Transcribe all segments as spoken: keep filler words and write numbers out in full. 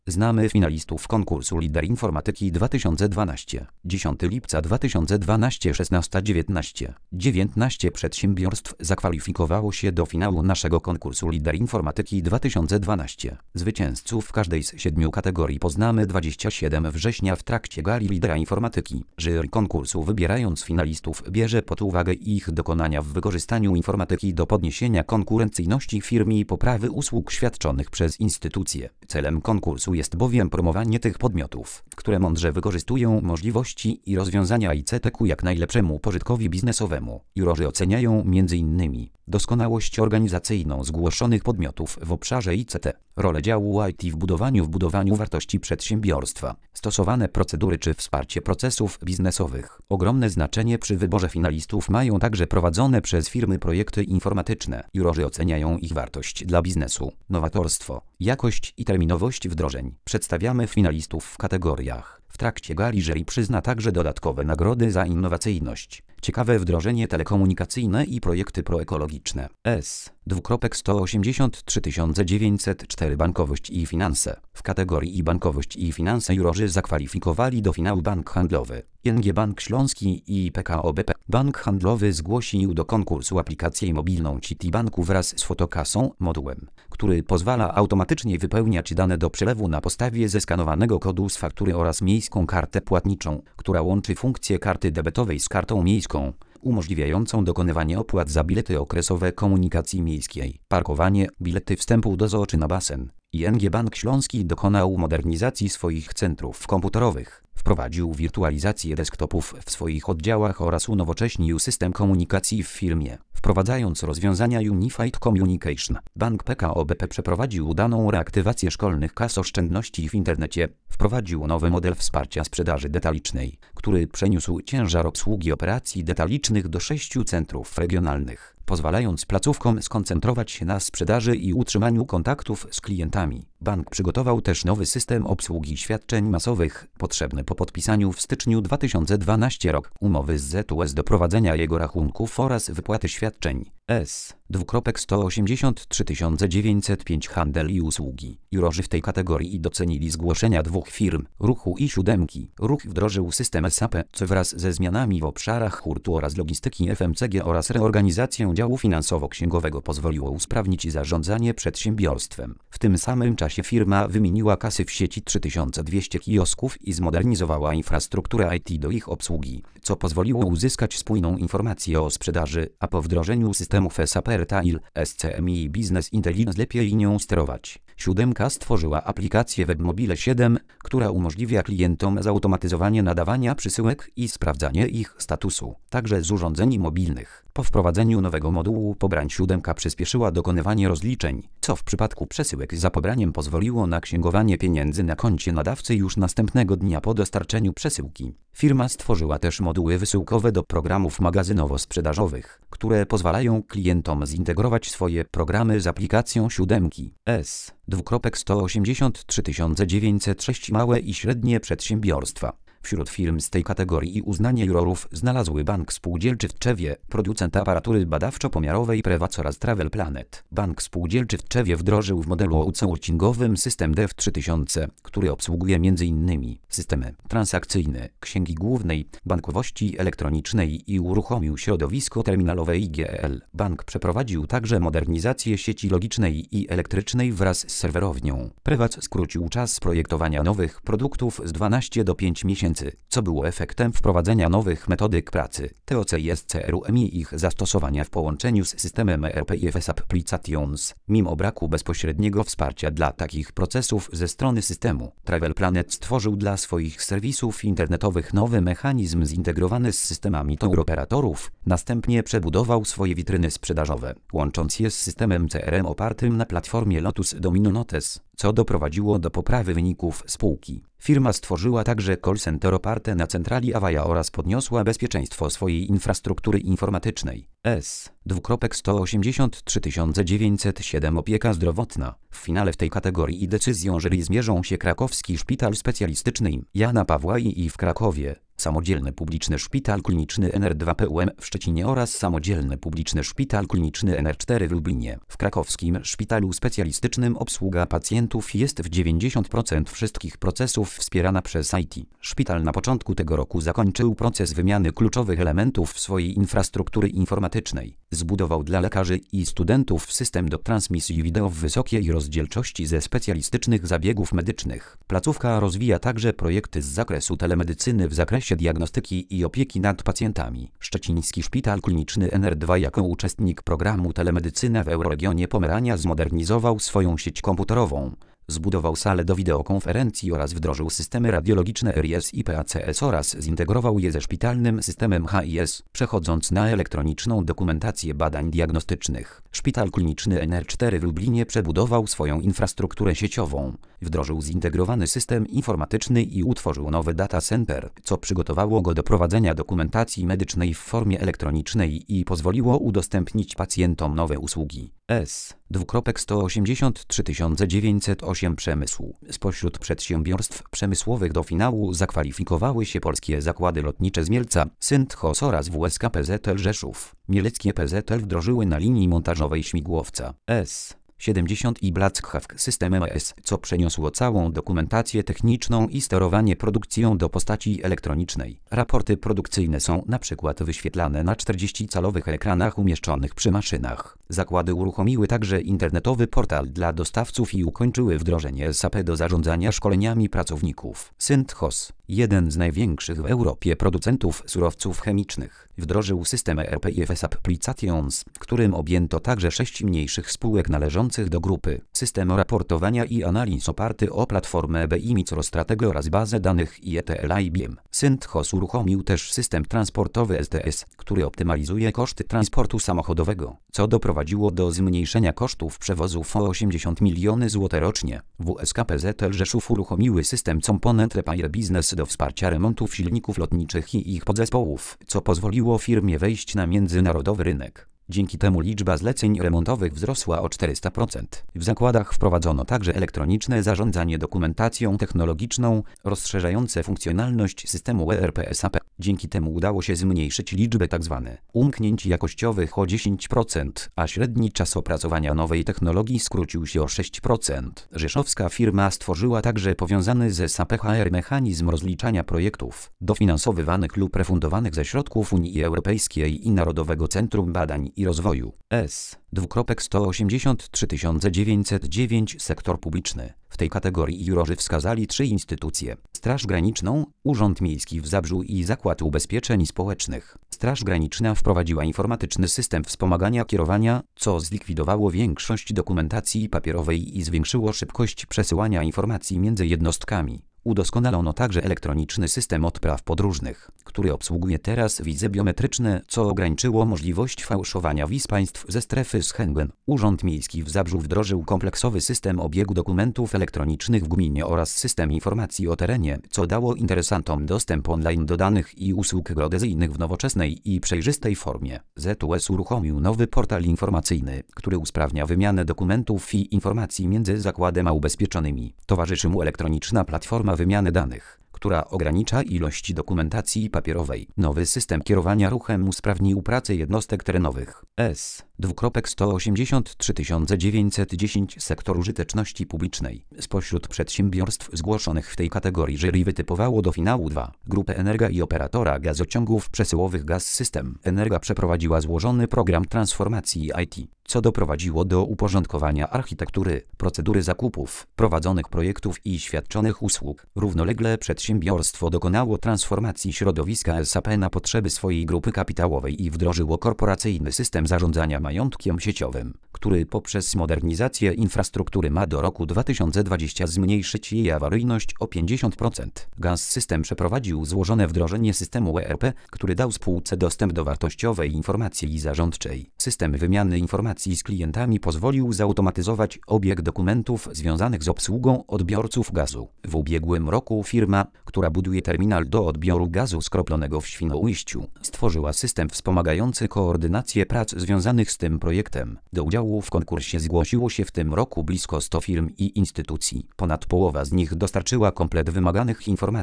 Znamy finalistów konkursu Lider Informatyki dwa tysiące dwanaście. dziesiątego lipca dwa tysiące dwunastego szesnasta dziewiętnaście. dziewiętnaście przedsiębiorstw zakwalifikowało się do finału naszego konkursu Lider Informatyki dwa tysiące dwanaście. Zwycięzców w każdej z siedmiu kategorii poznamy dwudziestego siódmego września w trakcie gali Lidera Informatyki. Jury konkursu, wybierając finalistów, bierze pod uwagę ich dokonania w wykorzystaniu informatyki do podniesienia konkurencyjności firm i poprawy usług świadczonych przez instytucje. Celem konkursu jest bowiem promowanie tych podmiotów, które mądrze wykorzystują możliwości i rozwiązania I C T ku jak najlepszemu pożytkowi biznesowemu. Jurorzy oceniają między innymi doskonałość organizacyjną zgłoszonych podmiotów w obszarze I C T, rolę działu I T w budowaniu w budowaniu wartości przedsiębiorstwa, stosowane procedury czy wsparcie procesów biznesowych. Ogromne znaczenie przy wyborze finalistów mają także prowadzone przez firmy projekty informatyczne. Jurorzy oceniają ich wartość dla biznesu, nowatorstwo, jakość i terminowość wdrożeń. Przedstawiamy finalistów w kategoriach. W trakcie gali jury przyzna także dodatkowe nagrody za innowacyjność, ciekawe wdrożenie telekomunikacyjne i projekty proekologiczne. S. sto osiemdziesiąt trzy tysiące dziewięćset cztery Bankowość i finanse. W kategorii I Bankowość i finanse jurorzy zakwalifikowali do finału Bank Handlowy, I N G Bank Śląski i P K O B P. Bank Handlowy zgłosił do konkursu aplikację mobilną Citibanku wraz z fotokasą, modułem, który pozwala automatycznie wypełniać dane do przelewu na podstawie zeskanowanego kodu z faktury oraz miejską kartę płatniczą, która łączy funkcję karty debetowej z kartą miejską, umożliwiającą dokonywanie opłat za bilety okresowe komunikacji miejskiej, parkowanie, bilety wstępu do zoo czy na basen. I N G Bank Śląski dokonał modernizacji swoich centrów komputerowych, wprowadził wirtualizację desktopów w swoich oddziałach oraz unowocześnił system komunikacji w firmie, wprowadzając rozwiązania Unified Communication. Bank P K O B P przeprowadził udaną reaktywację szkolnych kas oszczędności w internecie, wprowadził nowy model wsparcia sprzedaży detalicznej, który przeniósł ciężar obsługi operacji detalicznych do sześciu centrów regionalnych, pozwalając placówkom skoncentrować się na sprzedaży i utrzymaniu kontaktów z klientami. Bank przygotował też nowy system obsługi świadczeń masowych, potrzebny po podpisaniu w styczniu dwa tysiące dwunastego roku umowy z Z U S do prowadzenia jego rachunków oraz wypłaty świadczeń. S. sto osiemdziesiąt trzy tysiące dziewięćset pięć Handel i usługi. Jurorzy w tej kategorii docenili zgłoszenia dwóch firm, Ruchu i Siódemki. Ruch wdrożył system S A P, co wraz ze zmianami w obszarach hurtu oraz logistyki F M C G oraz reorganizacją działu finansowo-księgowego pozwoliło usprawnić zarządzanie przedsiębiorstwem. W tym samym czasie firma wymieniła kasy w sieci trzy tysiące dwieście kiosków i zmodernizowała infrastrukturę I T do ich obsługi, co pozwoliło uzyskać spójną informację o sprzedaży, a po wdrożeniu systemów S A P Retail, S C M i Business Intelligence lepiej nią sterować. Siódemka stworzyła aplikację WebMobile siedem, która umożliwia klientom zautomatyzowanie nadawania przysyłek i sprawdzanie ich statusu, także z urządzeń mobilnych. Po wprowadzeniu nowego modułu pobrań Siódemka przyspieszyła dokonywanie rozliczeń, co w przypadku przesyłek za pobraniem pozwoliło na księgowanie pieniędzy na koncie nadawcy już następnego dnia po dostarczeniu przesyłki. Firma stworzyła też moduły wysyłkowe do programów magazynowo-sprzedażowych, które pozwalają klientom zintegrować swoje programy z aplikacją Siódemki. S. sto osiemdziesiąt trzy tysiące dziewięćset sześć Małe i średnie przedsiębiorstwa. Wśród firm z tej kategorii i uznanie jurorów znalazły Bank Spółdzielczy w Tczewie, producent aparatury badawczo-pomiarowej Prewac oraz Travel Planet. Bank Spółdzielczy w Tczewie wdrożył w modelu outsourcingowym system D E V trzy tysiące, który obsługuje między innymi systemy transakcyjne, księgi głównej, bankowości elektronicznej i uruchomił środowisko terminalowe I G E L. Bank przeprowadził także modernizację sieci logicznej i elektrycznej wraz z serwerownią. Prewac skrócił czas projektowania nowych produktów z dwunastu do pięciu miesięcy, co było efektem wprowadzenia nowych metodyk pracy, T O C i S C R U M i ich zastosowania w połączeniu z systemem E R P i F S Applications. Mimo braku bezpośredniego wsparcia dla takich procesów ze strony systemu, Travel Planet stworzył dla swoich serwisów internetowych nowy mechanizm zintegrowany z systemami touroperatorów, następnie przebudował swoje witryny sprzedażowe, łącząc je z systemem C R M opartym na platformie Lotus Domino Notes, co doprowadziło do poprawy wyników spółki. Firma stworzyła także call center oparte na centrali Avaya oraz podniosła bezpieczeństwo swojej infrastruktury informatycznej. S. sto osiemdziesiąt trzy tysiące dziewięćset siedem Opieka zdrowotna. W finale w tej kategorii i decyzją jury zmierzą się Krakowski Szpital Specjalistyczny Jana Pawła I w Krakowie, Samodzielny Publiczny Szpital Kliniczny N R dwa P U M w Szczecinie oraz Samodzielny Publiczny Szpital Kliniczny N R cztery w Lublinie. W krakowskim szpitalu specjalistycznym obsługa pacjentów jest w dziewięćdziesiąt procent wszystkich procesów wspierana przez I T. Szpital na początku tego roku zakończył proces wymiany kluczowych elementów swojej infrastruktury informatycznej. Zbudował dla lekarzy i studentów system do transmisji wideo w wysokiej rozdzielczości ze specjalistycznych zabiegów medycznych. Placówka rozwija także projekty z zakresu telemedycyny w zakresie diagnostyki i opieki nad pacjentami. Szczeciński Szpital Kliniczny N R dwa jako uczestnik programu Telemedycyna w Euroregionie Pomerania zmodernizował swoją sieć komputerową. Zbudował salę do wideokonferencji oraz wdrożył systemy radiologiczne R I S i P A C S oraz zintegrował je ze szpitalnym systemem H I S, przechodząc na elektroniczną dokumentację badań diagnostycznych. Szpital Kliniczny N R cztery w Lublinie przebudował swoją infrastrukturę sieciową, wdrożył zintegrowany system informatyczny i utworzył nowy data center, co przygotowało go do prowadzenia dokumentacji medycznej w formie elektronicznej i pozwoliło udostępnić pacjentom nowe usługi. S. sto osiemdziesiąt trzy tysiące dziewięćset osiem Przemysł. Spośród przedsiębiorstw przemysłowych do finału zakwalifikowały się Polskie Zakłady Lotnicze z Mielca, Synthos oraz W S K P Z L Rzeszów. Mieleckie P Z L wdrożyły na linii montażowej śmigłowca S siedemdziesiąt i Blackhack system M S, co przeniosło całą dokumentację techniczną i sterowanie produkcją do postaci elektronicznej. Raporty produkcyjne są na przykład wyświetlane na czterdziestocalowych ekranach umieszczonych przy maszynach. Zakłady uruchomiły także internetowy portal dla dostawców i ukończyły wdrożenie S A P do zarządzania szkoleniami pracowników. Synthos, jeden z największych w Europie producentów surowców chemicznych, wdrożył system E R P I F S Applications, którym objęto także sześć mniejszych spółek należących do grupy. System raportowania i analiz oparty o platformę B I MicroStrategy oraz bazę danych I E T L I B M. Synthos uruchomił też system transportowy S T S, który optymalizuje koszty transportu samochodowego, co doprowadziło do zmniejszenia kosztów przewozów o osiemdziesiąt milionów złotych rocznie. W S K P Z L Rzeszów uruchomiły system Component Repair Business do wsparcia remontów silników lotniczych i ich podzespołów, co pozwoliło firmie wejść na międzynarodowy rynek. Dzięki temu liczba zleceń remontowych wzrosła o czterysta procent. W zakładach wprowadzono także elektroniczne zarządzanie dokumentacją technologiczną, rozszerzające funkcjonalność systemu E R P S A P. Dzięki temu udało się zmniejszyć liczbę tzw. umknięć jakościowych o dziesięć procent, a średni czas opracowania nowej technologii skrócił się o sześć procent. Rzeszowska firma stworzyła także powiązany z S A P H R mechanizm rozliczania projektów, dofinansowywanych lub refundowanych ze środków Unii Europejskiej i Narodowego Centrum Badań i Rozwoju. S. sto osiemdziesiąt trzy tysiące dziewięćset dziewięć Sektor publiczny. W tej kategorii jurorzy wskazali trzy instytucje: Straż Graniczną, Urząd Miejski w Zabrzu i Zakład Ubezpieczeń Społecznych. Straż Graniczna wprowadziła informatyczny system wspomagania kierowania, co zlikwidowało większość dokumentacji papierowej i zwiększyło szybkość przesyłania informacji między jednostkami. Udoskonalono także elektroniczny system odpraw podróżnych, który obsługuje teraz wizy biometryczne, co ograniczyło możliwość fałszowania wiz państw ze strefy Schengen. Urząd Miejski w Zabrzu wdrożył kompleksowy system obiegu dokumentów elektronicznych w gminie oraz system informacji o terenie, co dało interesantom dostęp online do danych i usług geodezyjnych w nowoczesnej i przejrzystej formie. Z U S uruchomił nowy portal informacyjny, który usprawnia wymianę dokumentów i informacji między zakładem a ubezpieczonymi. Towarzyszy mu elektroniczna platforma wymiany danych, która ogranicza ilość dokumentacji papierowej. Nowy system kierowania ruchem usprawnił pracę jednostek terenowych. S. sto osiemdziesiąt trzy tysiące dziewięćset dziesięć Sektor użyteczności publicznej. Spośród przedsiębiorstw zgłoszonych w tej kategorii jury wytypowało do finału dwa. Grupę Energa i operatora gazociągów przesyłowych Gaz System. Energa przeprowadziła złożony program transformacji I T, co doprowadziło do uporządkowania architektury, procedury zakupów, prowadzonych projektów i świadczonych usług. Równolegle przedsiębiorstwo dokonało transformacji środowiska S A P na potrzeby swojej grupy kapitałowej i wdrożyło korporacyjny system zarządzania majątkiem sieciowym, który poprzez modernizację infrastruktury ma do roku dwa tysiące dwudziestego zmniejszyć jej awaryjność o pięćdziesiąt procent. Gaz System przeprowadził złożone wdrożenie systemu E R P, który dał spółce dostęp do wartościowej informacji zarządczej. System wymiany informacji z klientami pozwolił zautomatyzować obieg dokumentów związanych z obsługą odbiorców gazu. W ubiegłym roku firma, która buduje terminal do odbioru gazu skroplonego w Świnoujściu, stworzyła system wspomagający koordynację prac związanych z tym projektem. Do udziału w konkursie zgłosiło się w tym roku blisko stu firm i instytucji. Ponad połowa z nich dostarczyła komplet wymaganych informacji.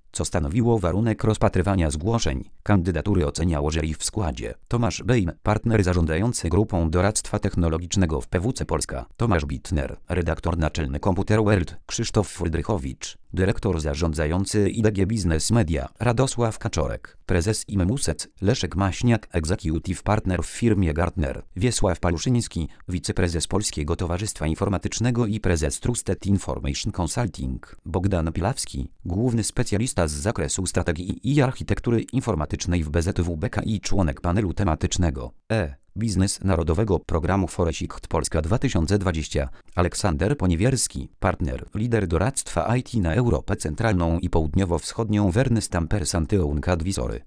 co stanowiło warunek rozpatrywania zgłoszeń. Kandydatury oceniało jury w składzie: Tomasz Bejm, partner zarządzający grupą doradztwa technologicznego w P W C Polska; Tomasz Bittner, redaktor naczelny Computer World; Krzysztof Frydrychowicz, dyrektor zarządzający I D G Business Media; Radosław Kaczorek, prezes I M M U S E C; Leszek Maśniak, executive partner w firmie Gartner; Wiesław Paluszyński, wiceprezes Polskiego Towarzystwa Informatycznego i prezes Trusted Information Consulting; Bogdan Pilawski, główny specjalista z zakresu strategii i architektury informatycznej w B Z W B K i członek panelu tematycznego E. Biznes Narodowego Programu Foresikt Polska dwa tysiące dwadzieścia; Aleksander Poniewierski, partner, lider doradztwa I T na Europę Centralną i Południowo-Wschodnią w Ernst Ampersand Young Advisory.